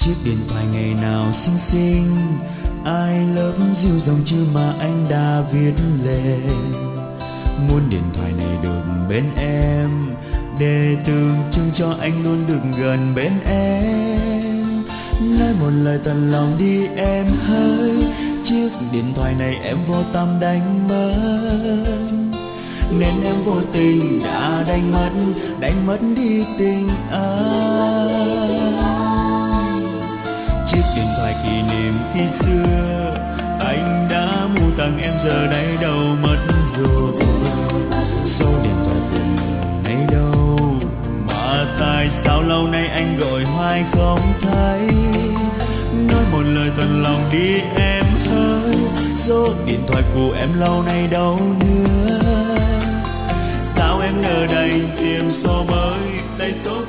Chiếc điện thoại ngày nào xinh xinh, ai love dịu dòng chữ mà anh đã viết lên. Muốn điện thoại này được bên em, để tượng trưng cho anh luôn được gần bên em. Nói một lời thật lòng đi em hỡi, chiếc điện thoại này em vô tâm đánh mất, nên em vô tình đã đánh mất đi tình anh. Chiếc điện thoại kỷ niệm khi xưa anh đã mua tặng em giờ đây đâu mất rồi. Số điện thoại của mình nay đâu, mà tại sao lâu nay anh gọi hoài không thấy. Nói một lời thật lòng đi em hỡi, số điện thoại của em lâu nay đâu nữa. Sao em nỡ đành tìm số mới, lấy số